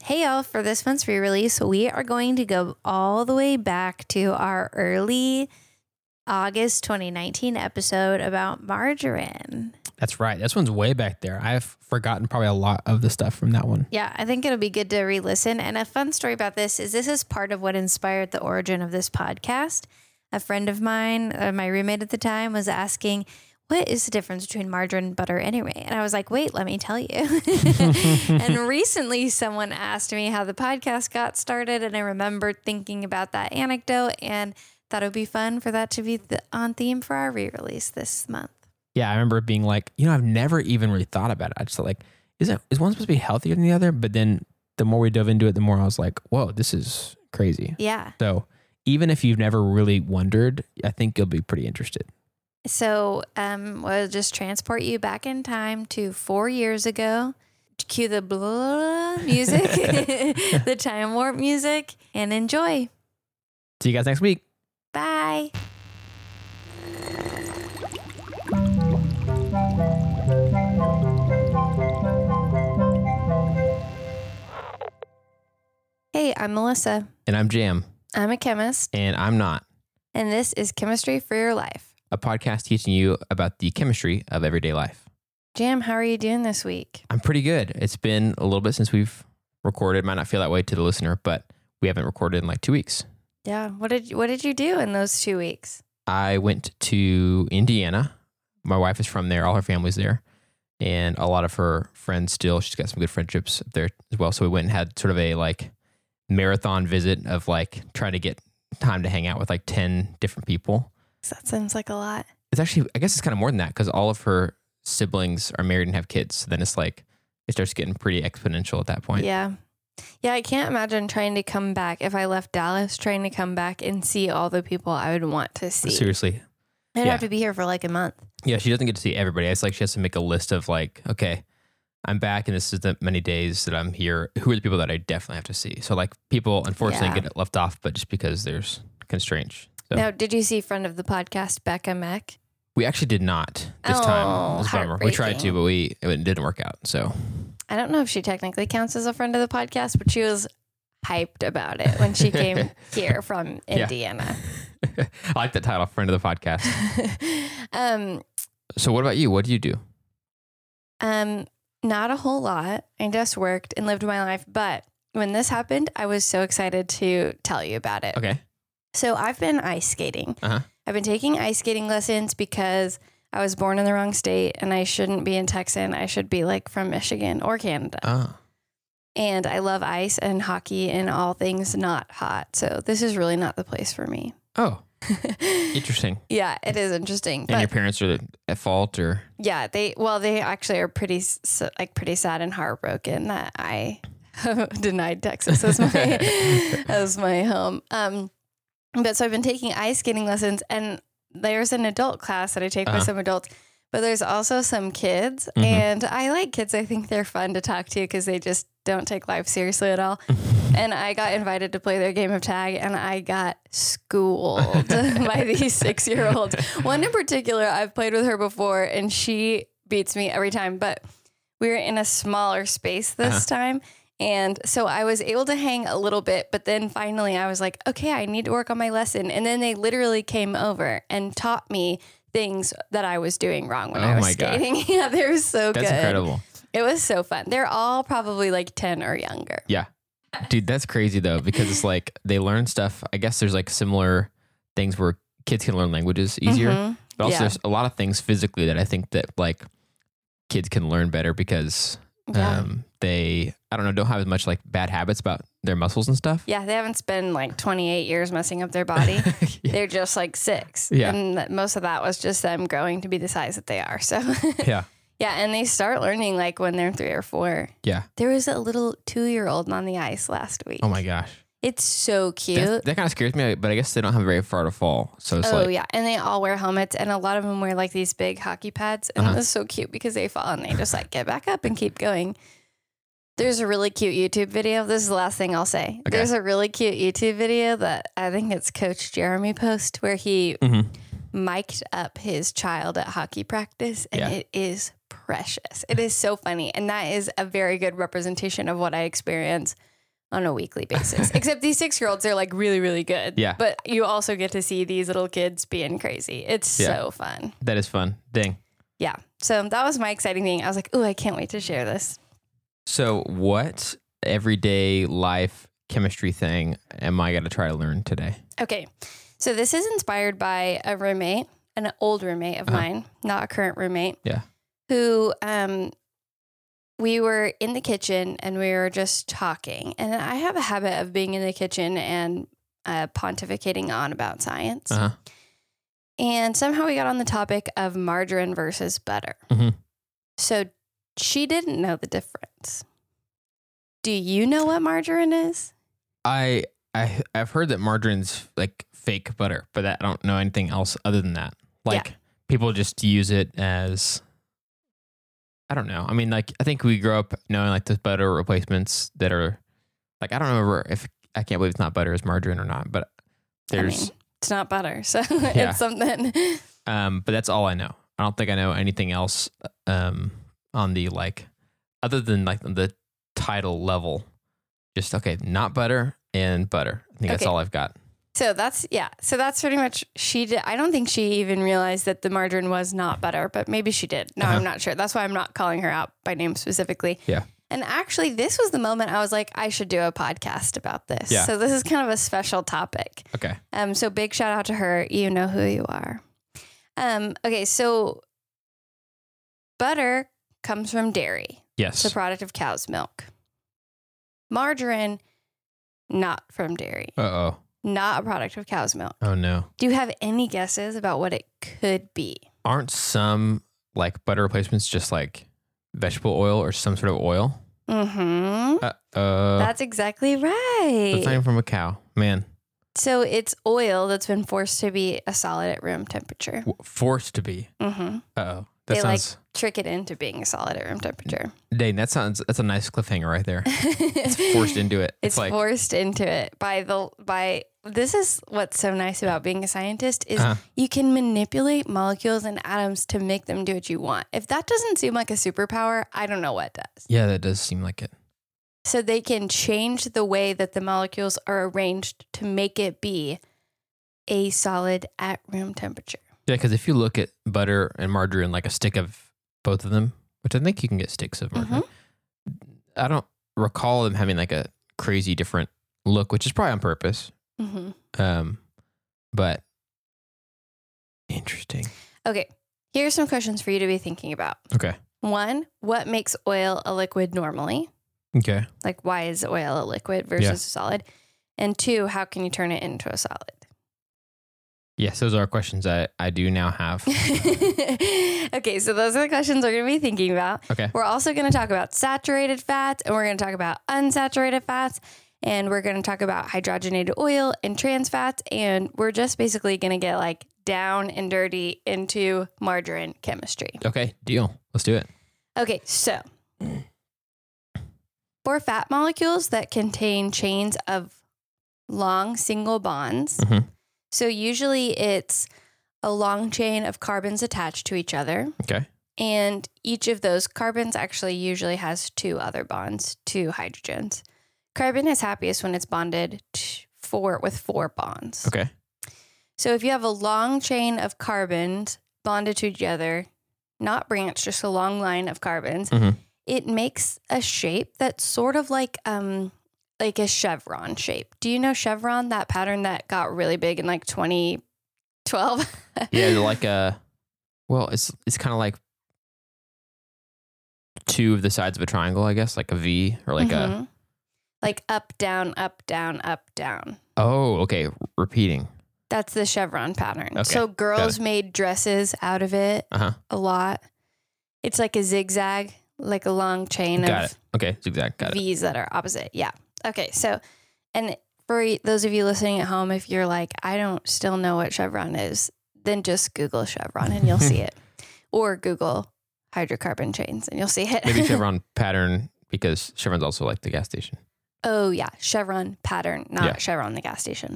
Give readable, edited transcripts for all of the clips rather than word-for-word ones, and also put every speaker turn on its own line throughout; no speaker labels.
Hey y'all, for this month's re-release, we are going to go all the way back to our early August 2019 episode about margarine.
That's right. This one's way back there. I've forgotten probably a lot of the stuff from that one.
Yeah, I think it'll be good to re-listen. And a fun story about this is part of what inspired the origin of this podcast. A friend of mine, my roommate at the time, was asking, what is the difference between margarine and butter anyway? And I was like, wait, let me tell you. And recently someone asked me how the podcast got started. And I remembered thinking about that anecdote and thought it would be fun for that to be on theme for our re-release this month.
Yeah, I remember being like, I've never even really thought about it. I just thought like, is one supposed to be healthier than the other? But then the more we dove into it, the more I was like, whoa, this is crazy.
Yeah.
So even if you've never really wondered, I think you'll be pretty interested.
So we'll just transport you back in time to 4 years ago. Cue the blah music, the time warp music, and enjoy.
See you guys next week.
Bye. Hey, I'm Melissa.
And I'm Jam.
I'm a chemist.
And I'm not.
And this is Chemistry for Your Life,
A podcast teaching you about the chemistry of everyday life.
Jam, how are you doing this week?
I'm pretty good. It's been a little bit since we've recorded. Might not feel that way to the listener, but we haven't recorded in like 2 weeks.
Yeah. What did you do in those 2 weeks?
I went to Indiana. My wife is from there. All her family's there. And a lot of her friends still. She's got some good friendships up there as well. So we went and had sort of a like marathon visit of like trying to get time to hang out with like 10 different people.
That sounds like a lot.
It's actually, I guess it's kind of more than that because all of her siblings are married and have kids. So then it's like, it starts getting pretty exponential at that point.
Yeah. Yeah, I can't imagine trying to come back, if I left Dallas, trying to come back and see all the people I would want to see.
Seriously.
I'd have to be here for like a month.
Yeah, she doesn't get to see everybody. It's like she has to make a list of like, okay, I'm back and this is the many days that I'm here. Who are the people that I definitely have to see? So like people, unfortunately, get left off, but just because there's constraints. So.
Now, did you see friend of the podcast, Becca Meck?
We actually did not this time. It was a bummer. We tried to, but it didn't work out. So
I don't know if she technically counts as a friend of the podcast, but she was hyped about it when she came here from Indiana.
I like that title, friend of the podcast. So what about you? What do you do?
Not a whole lot. I just worked and lived my life. But when this happened, I was so excited to tell you about it.
Okay.
So I've been ice skating.
Uh-huh.
I've been taking ice skating lessons because I was born in the wrong state and I shouldn't be in Texas. I should be like from Michigan or Canada.
Oh.
And I love ice and hockey and all things not hot. So this is really not the place for me.
Oh. Interesting.
Yeah, it is interesting.
And your parents are at fault, or?
Yeah, they actually are pretty sad and heartbroken that I denied Texas as my home. But so I've been taking ice skating lessons, and there's an adult class that I take with some adults, but there's also some kids, and I like kids. I think they're fun to talk to because they just don't take life seriously at all. And I got invited to play their game of tag, and I got schooled by these 6-year-olds. One in particular, I've played with her before, and she beats me every time. But we were in a smaller space this time, and so I was able to hang a little bit. But then finally, I was like, okay, I need to work on my lesson. And then they literally came over and taught me things that I was doing wrong when I was skating. Gosh. Yeah, they were so good.
That's incredible.
It was so fun. They're all probably like 10 or younger.
Yeah. Dude, that's crazy though, because it's like they learn stuff. I guess there's like similar things where kids can learn languages easier, but also there's a lot of things physically that I think that like kids can learn better because they, I don't know, don't have as much like bad habits about their muscles and stuff.
Yeah, they haven't spent like 28 years messing up their body. They're just like 6.
Yeah.
And most of that was just them growing to be the size that they are. So
yeah.
Yeah, and they start learning like when they're 3 or 4.
Yeah.
There was a little 2-year-old on the ice last week.
Oh my gosh.
It's so cute.
That kind of scares me, but I guess they don't have very far to fall. So it's
yeah. And they all wear helmets, and a lot of them wear like these big hockey pads. And it was so cute because they fall and they just like get back up and keep going. There's a really cute YouTube video. This is the last thing I'll say. Okay. There's a really cute YouTube video that I think it's Coach Jeremy post where he mic'd up his child at hockey practice, and it is precious. It is so funny. And that is a very good representation of what I experience on a weekly basis. Except these 6-year-olds, they're like really, really good.
Yeah.
But you also get to see these little kids being crazy. It's so fun.
That is fun. Dang.
Yeah. So that was my exciting thing. I was like, oh, I can't wait to share this.
So what everyday life chemistry thing am I going to try to learn today?
Okay. So this is inspired by a roommate, an old roommate of mine, not a current roommate.
Yeah.
Who, we were in the kitchen and we were just talking. And I have a habit of being in the kitchen and pontificating on about science.
Uh-huh.
And somehow we got on the topic of margarine versus butter.
Mm-hmm.
So she didn't know the difference. Do you know what margarine is?
I've heard that margarine's like fake butter, but I don't know anything else other than that. Like people just use it as, I don't know. I mean, like I think we grew up knowing like the butter replacements that are like, I don't remember if, I can't believe it's not butter, it's margarine or not, but there's,
it's not butter. So it's something.
But that's all I know. I don't think I know anything else on the like, other than like the title level. Just, okay, not butter and butter. I think that's all I've got.
So that's pretty much, I don't think she even realized that the margarine was not butter, but maybe she did. No, I'm not sure. That's why I'm not calling her out by name specifically.
Yeah.
And actually, this was the moment I was like, I should do a podcast about this.
Yeah.
So this is kind of a special topic.
Okay.
So big shout out to her. You know who you are. Okay. So butter comes from dairy.
Yes.
It's a product of cow's milk. Margarine, not from dairy.
Uh-oh.
Not a product of cow's milk.
Oh, no.
Do you have any guesses about what it could be?
Aren't some like butter replacements just like vegetable oil or some sort of oil?
Mm-hmm. That's exactly right.
That's not even from a cow. Man.
So it's oil that's been forced to be a solid at room temperature.
Forced to be?
Mm-hmm.
Uh-oh.
They like trick it into being a solid at room temperature.
Dang, that's a nice cliffhanger right there. It's forced into it.
It's like, forced into it by this is what's so nice about being a scientist is you can manipulate molecules and atoms to make them do what you want. If that doesn't seem like a superpower, I don't know what does.
Yeah, that does seem like it.
So they can change the way that the molecules are arranged to make it be a solid at room temperature.
Yeah, because if you look at butter and margarine, like a stick of both of them, which I think you can get sticks of margarine, I don't recall them having like a crazy different look, which is probably on purpose.
Mm-hmm.
But interesting.
Okay, here's some questions for you to be thinking about.
Okay.
1, what makes oil a liquid normally?
Okay.
Like, why is oil a liquid versus a solid? And 2, how can you turn it into a solid?
Yes, those are questions I do now have.
Okay, so those are the questions we're going to be thinking about.
Okay.
We're also going to talk about saturated fats, and we're going to talk about unsaturated fats, and we're going to talk about hydrogenated oil and trans fats, and we're just basically going to get like down and dirty into margarine chemistry.
Okay, deal. Let's do it.
Okay, so for fat molecules that contain chains of long single bonds, so usually it's a long chain of carbons attached to each other.
Okay.
And each of those carbons actually usually has 2 other bonds, 2 hydrogens. Carbon is happiest when it's bonded with 4 bonds.
Okay.
So if you have a long chain of carbons bonded together, not branched, just a long line of carbons, it makes a shape that's sort of like a chevron shape. Do you know chevron, that pattern that got really big in like 2012?
Yeah, like it's kind of like 2 of the sides of a triangle, I guess, like a V or like a
like up, down, up, down, up, down.
Oh, okay. Repeating.
That's the chevron pattern.
Okay,
so girls made dresses out of it a lot. It's like a zigzag, like a long chain of
zigzag. Got
V's that are opposite. Yeah. Okay. So, and for those of you listening at home, if you're like, I don't still know what chevron is, then just Google chevron and you'll see it. Or Google hydrocarbon chains and you'll see it.
Maybe chevron pattern, because chevron's also like the gas station.
Oh yeah. Chevron pattern, not Chevron, the gas station.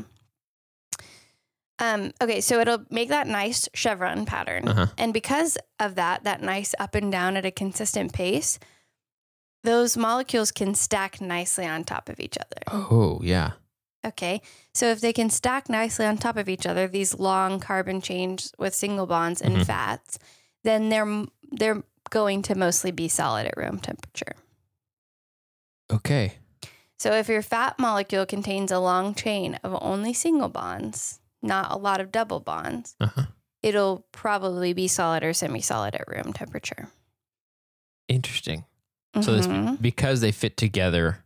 Okay, so it'll make that nice chevron pattern. And because of that nice up and down at a consistent pace, those molecules can stack nicely on top of each other.
Oh, yeah.
Okay. So if they can stack nicely on top of each other, these long carbon chains with single bonds and fats, then they're going to mostly be solid at room temperature.
Okay.
So if your fat molecule contains a long chain of only single bonds, not a lot of double bonds, it'll probably be solid or semi-solid at room temperature.
Interesting. So this, because they fit together,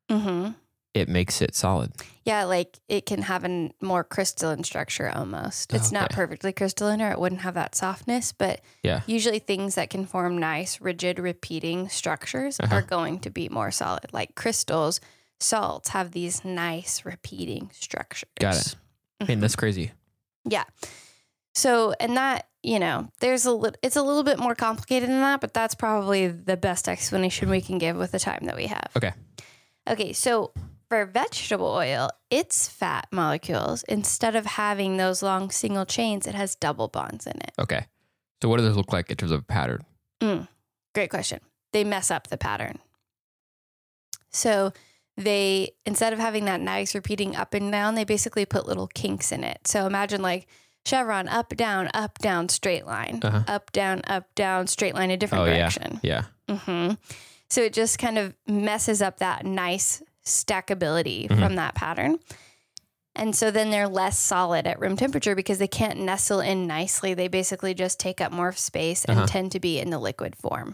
it makes it solid.
Yeah, like it can have a more crystalline structure almost. It's not perfectly crystalline or it wouldn't have that softness, but usually things that can form nice, rigid, repeating structures are going to be more solid. Like crystals, salts have these nice, repeating structures.
Got it. I mean, that's crazy.
Yeah. So, and that, it's a little bit more complicated than that, but that's probably the best explanation we can give with the time that we have. Okay. So for vegetable oil, its fat molecules, instead of having those long single chains, it has double bonds in it.
Okay. So what does this look like in terms of a pattern?
Great question. They mess up the pattern. So they, instead of having that nice repeating up and down, they basically put little kinks in it. So imagine like chevron, up, down, straight line, up, down, straight line, a different direction.
Yeah.
So it just kind of messes up that nice stackability from that pattern. And so then they're less solid at room temperature because they can't nestle in nicely. They basically just take up more space and tend to be in the liquid form.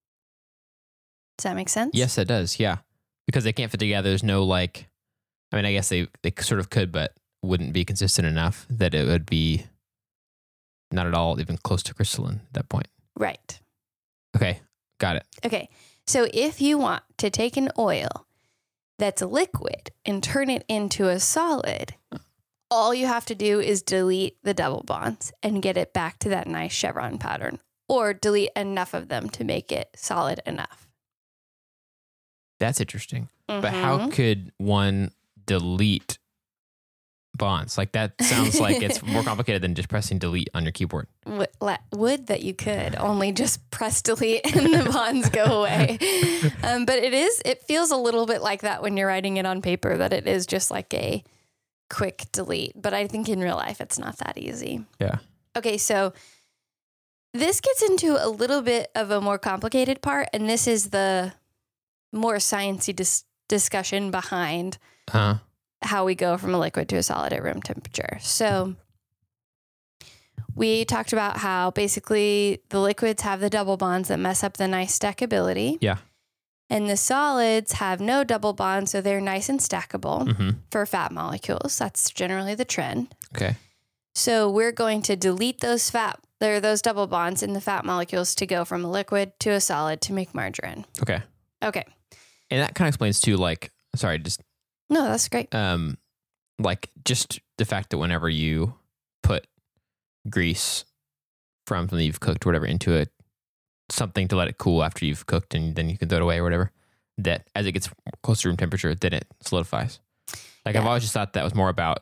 Does that make sense?
Yes, it does. Yeah. Because they can't fit together. There's no I guess they sort of could, but wouldn't be consistent enough that it would be not at all even close to crystalline at that point.
Right.
Okay. Got it.
Okay. So if you want to take an oil that's liquid and turn it into a solid, all you have to do is delete the double bonds and get it back to that nice chevron pattern, or delete enough of them to make it solid enough.
That's interesting. But how could one delete bonds? Like that sounds like it's more complicated than just pressing delete on your keyboard.
Would that you could only just press delete and the bonds go away. But it feels a little bit like that when you're writing it on paper, that it is just like a quick delete. But I think in real life, it's not that easy.
Yeah.
Okay. So this gets into a little bit of a more complicated part. And this is the more sciencey discussion behind how we go from a liquid to a solid at room temperature. So we talked about how basically the liquids have the double bonds that mess up the nice stackability.
Yeah.
And the solids have no double bonds, so they're nice and stackable for fat molecules. That's generally the trend.
Okay.
So we're going to delete those double bonds in the fat molecules to go from a liquid to a solid to make margarine.
Okay.
And
that kind of explains too,
no, that's great.
Just the fact that whenever you put grease from something you've cooked or whatever into something to let it cool after you've cooked and then you can throw it away or whatever, that as it gets close to room temperature, then it solidifies. I've always just thought that was more about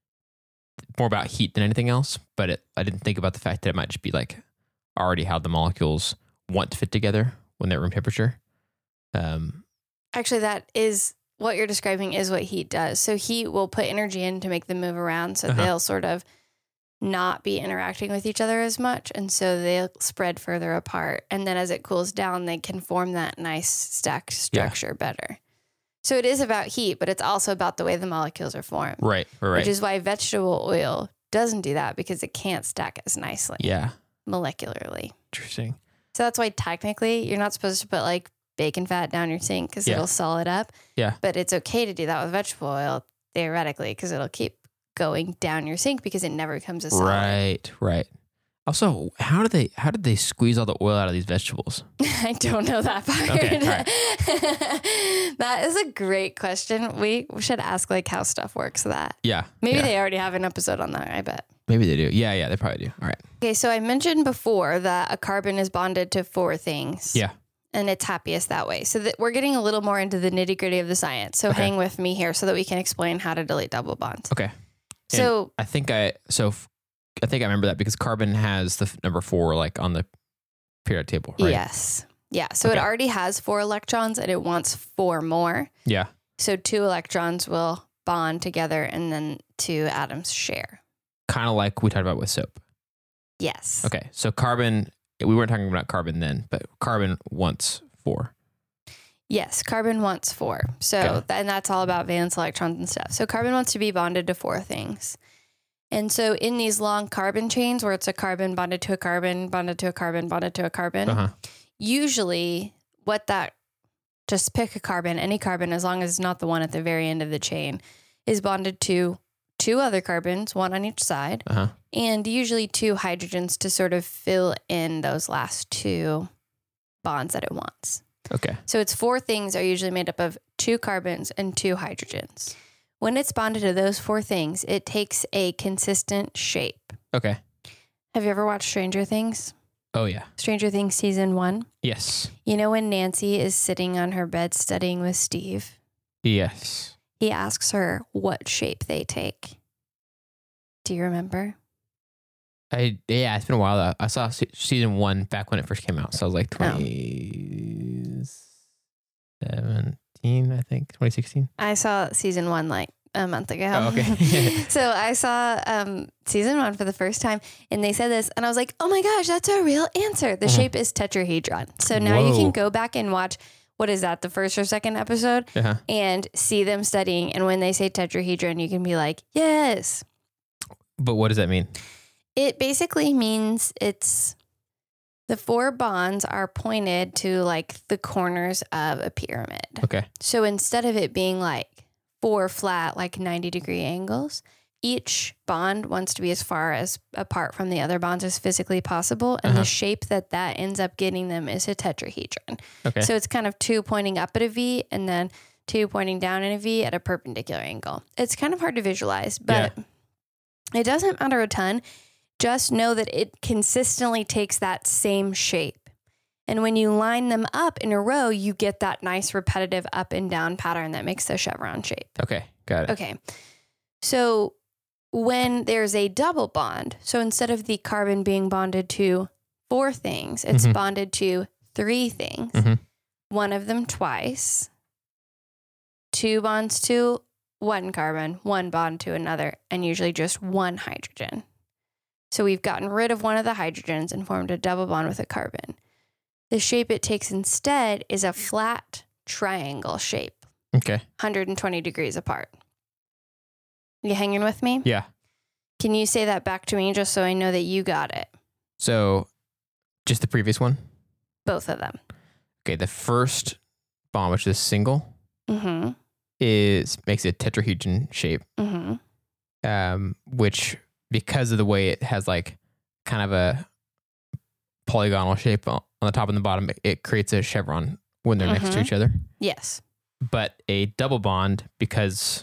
heat than anything else, but I didn't think about the fact that it might just be already how the molecules want to fit together when they're at room temperature.
Actually, that is what you're describing is what heat does. So heat will put energy in to make them move around. So they'll sort of not be interacting with each other as much. And so they'll spread further apart. And then as it cools down, they can form that nice stacked structure better. So it is about heat, but it's also about the way the molecules are formed.
Right.
Which is why vegetable oil doesn't do that, because it can't stack as nicely.
Yeah.
Molecularly.
Interesting.
So that's why technically you're not supposed to put bacon fat down your sink because it'll solid up.
Yeah.
But it's okay to do that with vegetable oil, theoretically, because it'll keep going down your sink because it never becomes a solid.
Right. Also, how did they squeeze all the oil out of these vegetables?
I don't know that part.
Okay, all right.
That is a great question. We should ask how stuff works that.
Yeah.
Maybe they already have an episode on that, I bet.
Maybe they do. Yeah, they probably do. All right.
Okay, so I mentioned before that a carbon is bonded to 4 things.
Yeah.
And it's happiest that way. So that we're getting a little more into the nitty gritty of the science. So hang with me here so that we can explain how to delete double bonds.
Okay.
So
I think I remember that because carbon has the number 4 on the periodic table, right?
Yes. Yeah. So
Okay.
it already has 4 electrons and it wants 4 more.
Yeah.
So 2 electrons will bond together and then 2 atoms share.
Kind of like we talked about with soap.
Yes.
Okay. So carbon, we weren't talking about carbon then, but carbon wants 4.
Yes. Carbon wants 4. So,
Okay.
and that's all about valence electrons and stuff. So carbon wants to be bonded to 4 things. And so in these long carbon chains where it's a carbon bonded to a carbon, bonded to a carbon, bonded to a carbon, usually just pick a carbon, any carbon, as long as it's not the one at the very end of the chain, is bonded to 2 other carbons, 1 on each side, and usually 2 hydrogens to sort of fill in those last 2 bonds that it wants.
Okay.
So its 4 things are usually made up of 2 carbons and 2 hydrogens. When it's bonded to those 4 things, it takes a consistent shape.
Okay.
Have you ever watched Stranger Things?
Oh, yeah.
Stranger Things season 1?
Yes.
You know when Nancy is sitting on her bed studying with Steve?
Yes.
He asks her what shape they take. Do you remember?
Yeah, it's been a while though. I saw season 1 back when it first came out. So I was like 2017, I think, 2016.
I saw season 1 like a month ago.
Oh, okay.
So I saw season 1 for the first time and they said this and I was like, oh my gosh, that's a real answer. The shape is tetrahedron. So now you can go back and watch, what is that, the first or second episode, and see them studying. And when they say tetrahedron, you can be like, yes.
But what does that mean?
It basically means it's the 4 bonds are pointed to like the corners of a pyramid.
Okay.
So instead of it being like 4 flat, like 90-degree angles, each bond wants to be as far as apart from the other bonds as physically possible. And the shape that ends up getting them is a tetrahedron.
Okay.
So it's kind of 2 pointing up at a V and then 2 pointing down at a V at a perpendicular angle. It's kind of hard to visualize, but it doesn't matter a ton. Just know that it consistently takes that same shape. And when you line them up in a row, you get that nice repetitive up and down pattern that makes the chevron shape.
Okay. Got it.
Okay. So when there's a double bond, so instead of the carbon being bonded to 4 things, it's bonded to 3 things. One of them twice, 2 bonds to 1 carbon, 1 bond to another, and usually just 1 hydrogen. So we've gotten rid of one of the hydrogens and formed a double bond with a carbon. The shape it takes instead is a flat triangle shape.
Okay.
120 degrees apart. You hanging with me?
Yeah.
Can you say that back to me just so I know that you got it?
So just the previous one?
Both of them.
Okay. The first bond, which is single, makes a tetrahedron shape, which, because of the way it has like kind of a polygonal shape on the top and the bottom, it creates a chevron when they're next to each other.
Yes.
But a double bond, because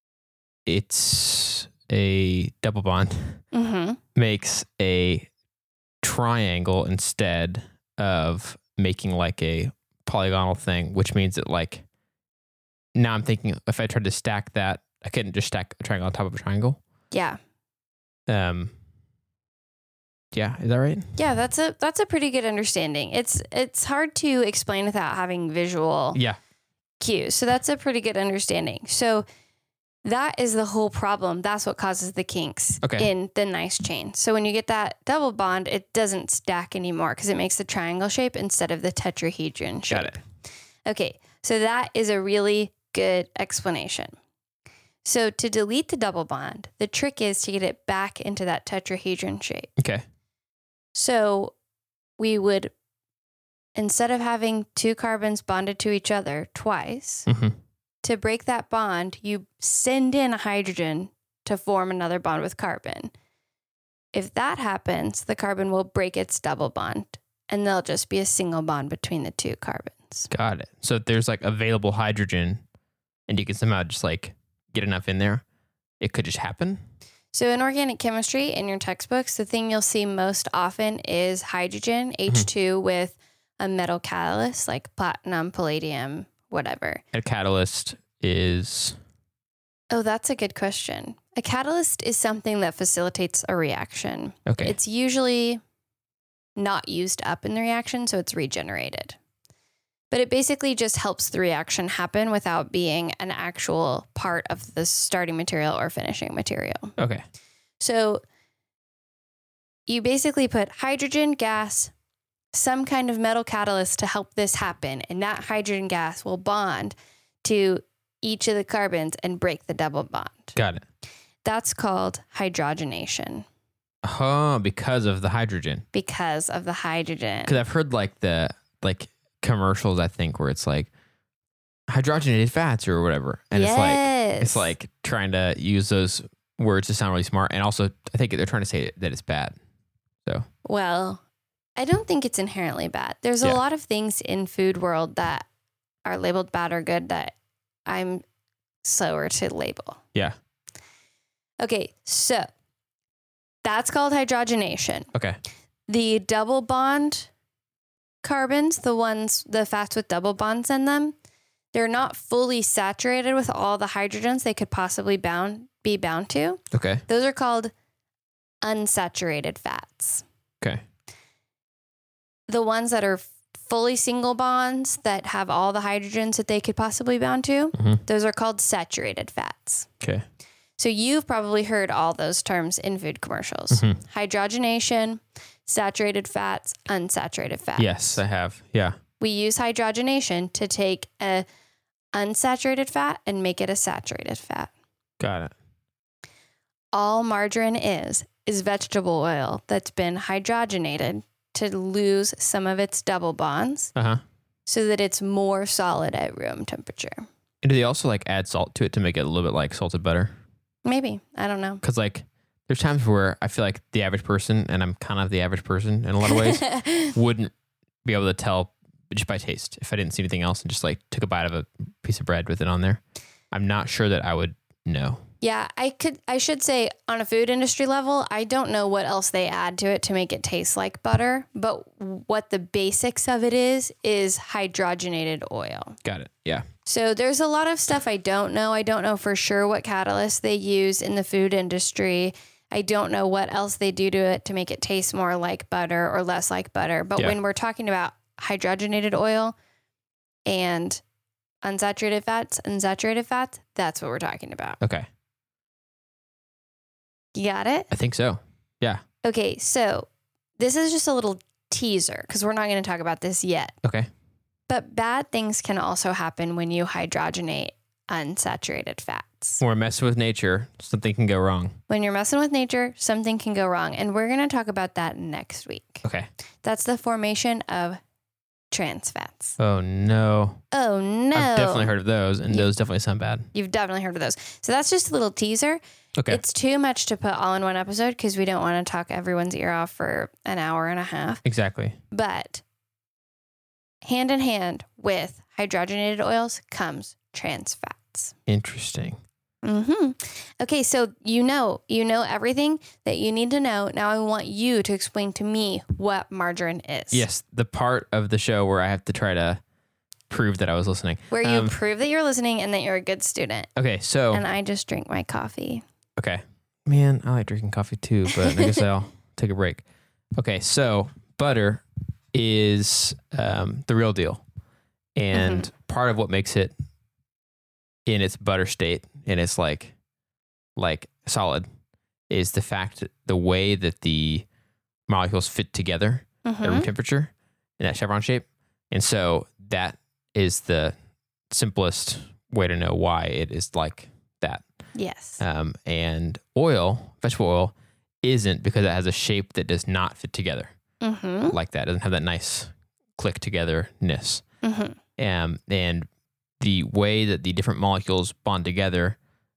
it's a double bond, makes a triangle instead of making like a polygonal thing, which means that like, now I'm thinking if I tried to stack that, I couldn't just stack a triangle on top of a triangle.
Yeah.
Yeah, is that right?
Yeah, that's a pretty good understanding. It's hard to explain without having visual cues. So that's a pretty good understanding. So that is the whole problem. That's what causes the kinks in the nice chain. So when you get that double bond, it doesn't stack anymore because it makes the triangle shape instead of the tetrahedron shape.
Got it.
Okay, so that is a really good explanation. So to delete the double bond, the trick is to get it back into that tetrahedron shape.
Okay.
So we would, instead of having 2 carbons bonded to each other twice, to break that bond, you send in a hydrogen to form another bond with carbon. If that happens, the carbon will break its double bond and there'll just be a single bond between the 2 carbons.
Got it. So if there's like available hydrogen and you can somehow just like get enough in there, it could just happen.
So in organic chemistry, in your textbooks, the thing you'll see most often is hydrogen, H2, with a metal catalyst like platinum, palladium, whatever.
A catalyst is...
Oh, that's a good question. A catalyst is something that facilitates a reaction.
Okay.
It's usually not used up in the reaction, so it's regenerated. But it basically just helps the reaction happen without being an actual part of the starting material or finishing material.
Okay.
So you basically put hydrogen gas, some kind of metal catalyst to help this happen, and that hydrogen gas will bond to each of the carbons and break the double bond.
Got it.
That's called hydrogenation.
Oh, because of the hydrogen.
Because of the hydrogen.
Because I've heard like the commercials, I think, where it's like hydrogenated fats or whatever, and it's like trying to use those words to sound really smart, and also I think they're trying to say that it's bad. So
well, I don't think it's inherently bad. There's a lot of things in food world that are labeled bad or good that I'm slower to label.
Yeah.
Okay, so that's called hydrogenation.
Okay.
The double bond carbons, the fats with double bonds in them, they're not fully saturated with all the hydrogens they could possibly be bound to.
Okay.
Those are called unsaturated fats.
Okay.
The ones that are fully single bonds that have all the hydrogens that they could possibly bound to, those are called saturated fats.
Okay.
So you've probably heard all those terms in food commercials. Hydrogenation, saturated fats, unsaturated fats.
Yes, I have. Yeah.
We use hydrogenation to take a unsaturated fat and make it a saturated fat.
Got it.
All margarine is vegetable oil that's been hydrogenated to lose some of its double bonds so that it's more solid at room temperature.
And do they also like add salt to it to make it a little bit like salted butter?
Maybe. I don't know.
Because like there's times where I feel like the average person, and I'm kind of the average person in a lot of ways, wouldn't be able to tell just by taste if I didn't see anything else and just like took a bite of a piece of bread with it on there. I'm not sure that I would know.
Yeah, I should say on a food industry level, I don't know what else they add to it to make it taste like butter, but what the basics of it is hydrogenated oil.
Got it. Yeah.
So there's a lot of stuff I don't know. I don't know for sure what catalysts they use in the food industry. I don't know what else they do to it to make it taste more like butter or less like butter. But when we're talking about hydrogenated oil and unsaturated fats, that's what we're talking about.
Okay.
You got it?
I think so. Yeah.
Okay, so this is just a little teaser because we're not going to talk about this yet.
Okay.
But bad things can also happen when you hydrogenate unsaturated fats.
When we're messing with nature, something can go wrong.
When you're messing with nature, something can go wrong. And we're going to talk about that next week.
Okay.
That's the formation of trans fats.
Oh, no.
Oh, no.
I've definitely heard of those, and those definitely sound bad.
You've definitely heard of those. So that's just a little teaser.
Okay.
It's too much to put all in one episode because we don't want to talk everyone's ear off for an hour and a half.
Exactly.
But hand in hand with hydrogenated oils comes trans fats.
Interesting.
Okay, so you know everything that you need to know. Now I want you to explain to me what margarine is.
Yes, the part of the show where I have to try to prove that I was listening.
Where you prove that you're listening and that you're a good student.
Okay, so...
And I just drink my coffee.
Okay. Man, I like drinking coffee too, but I guess I'll take a break. Okay, so butter is the real deal. And part of what makes it in its butter state, and it's like solid, is the fact that the way that the molecules fit together at room temperature in that chevron shape. And so that is the simplest way to know why it is like that.
Yes.
And oil, vegetable oil, isn't, because it has a shape that does not fit together like that. It doesn't have that nice click togetherness. And the way that the different molecules bond together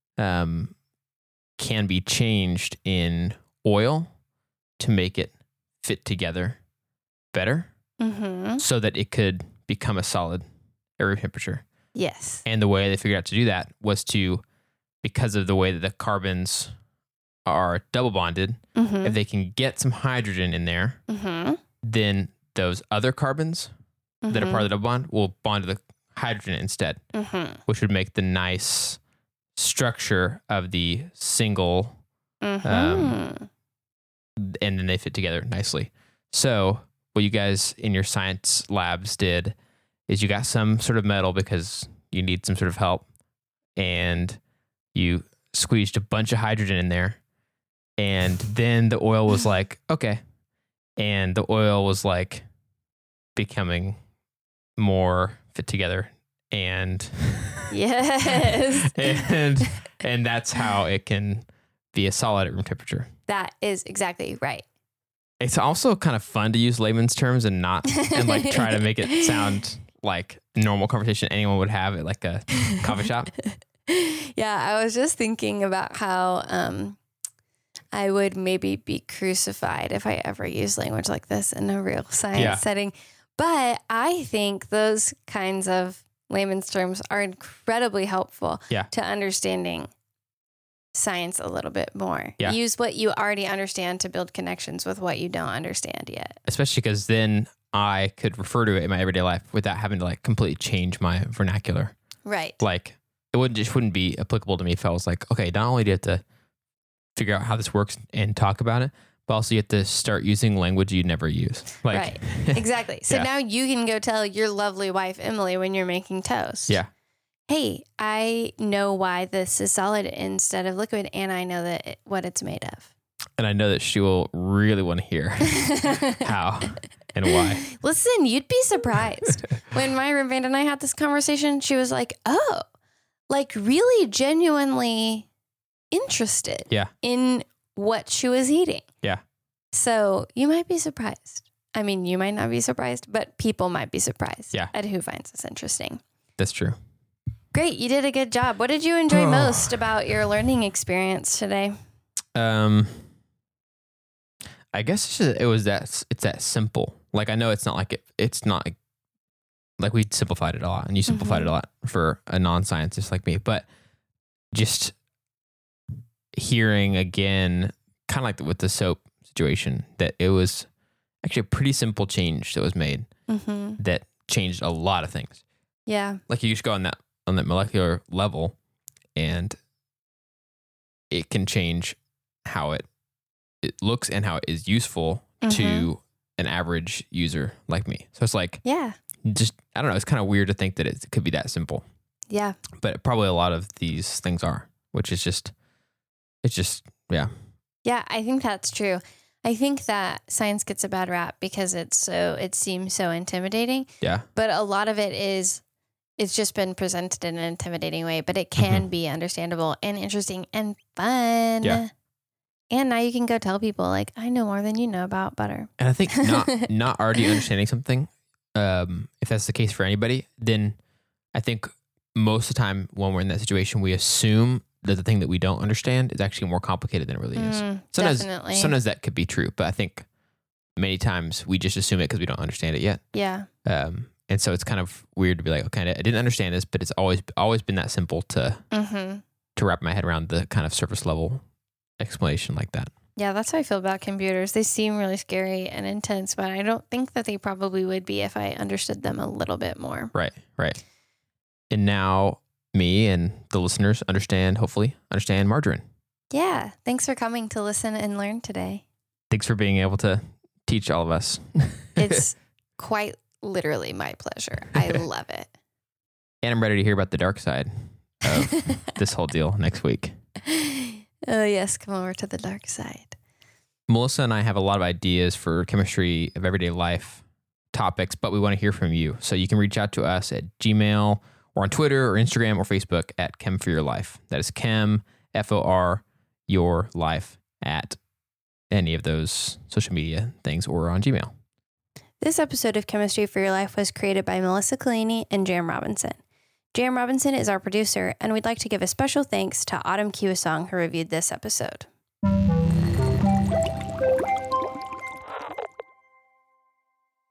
can be changed in oil to make it fit together better so that it could become a solid at room temperature.
Yes.
And the way they figured out to do that was because of the way that the carbons are double bonded, if they can get some hydrogen in there, then those other carbons that are part of the double bond will bond to the hydrogen instead, which would make the nice structure of the single, and then they fit together nicely. So what you guys in your science labs did is you got some sort of metal because you need some sort of help, and you squeezed a bunch of hydrogen in there, and then the oil was like, okay. And the oil was like becoming more fit together, and
yes.
and that's how it can be a solid at room temperature.
That is exactly right.
It's also kind of fun to use layman's terms and like try to make it sound like normal conversation anyone would have at like a coffee shop.
Yeah, I was just thinking about how I would maybe be crucified if I ever used language like this in a real science setting. But I think those kinds of layman's terms are incredibly helpful to understanding science a little bit more. Yeah. Use what you already understand to build connections with what you don't understand yet.
Especially because then I could refer to it in my everyday life without having to like completely change my vernacular.
Right.
Like it wouldn't be applicable to me if I was like, okay, not only do you have to figure out how this works and talk about it, but also you have to start using language you'd never use. Like,
right. Exactly. So now you can go tell your lovely wife, Emily, when you're making toast.
Yeah.
Hey, I know why this is solid instead of liquid, and I know what it's made of.
And I know that she will really want to hear how and why.
Listen, you'd be surprised. When my roommate and I had this conversation, she was like, oh, like really genuinely interested in what she was eating.
Yeah.
So you might be surprised. I mean, you might not be surprised, but people might be surprised at who finds this interesting.
That's true.
Great. You did a good job. What did you enjoy most about your learning experience today?
I guess it's that simple. Like, I know it's not like it's not like we simplified it a lot, and you simplified it a lot for a non-scientist like me, but just hearing again, kind of like with the soap situation, that it was actually a pretty simple change that was made that changed a lot of things.
Yeah.
Like you just go on that molecular level, and it can change how it looks and how it is useful to an average user like me. So it's like, just, I don't know, it's kind of weird to think that it could be that simple.
Yeah.
But probably a lot of these things are, which is yeah.
Yeah, I think that's true. I think that science gets a bad rap because it seems so intimidating. Yeah. But a lot of it's just been presented in an intimidating way, but it can be understandable and interesting and fun. Yeah. And now you can go tell people, like, I know more than you know about butter.
And I think not already understanding something, if that's the case for anybody, then I think most of the time when we're in that situation, we assume that the thing that we don't understand is actually more complicated than it really is. Sometimes that could be true, but I think many times we just assume it because we don't understand it yet. Yeah. And so it's kind of weird to be like, okay, I didn't understand this, but it's always been that simple to wrap my head around the kind of surface level explanation like that.
Yeah, that's how I feel about computers. They seem really scary and intense, but I don't think that they probably would be if I understood them a little bit more.
Right. And now me and the listeners hopefully understand margarine.
Yeah. Thanks for coming to listen and learn today.
Thanks for being able to teach all of us.
It's quite literally my pleasure. I love it.
And I'm ready to hear about the dark side of this whole deal next week.
Oh, yes. Come over to the dark side.
Melissa and I have a lot of ideas for chemistry of everyday life topics, but we want to hear from you. So you can reach out to us at Gmail or on Twitter or Instagram or Facebook at Chem for Your Life. That is Chem, FOR, Your Life, at any of those social media things or on Gmail.
This episode of Chemistry for Your Life was created by Melissa Collini and Jam Robinson. Jam Robinson is our producer, and we'd like to give a special thanks to Autumn Kiwasong, who reviewed this episode.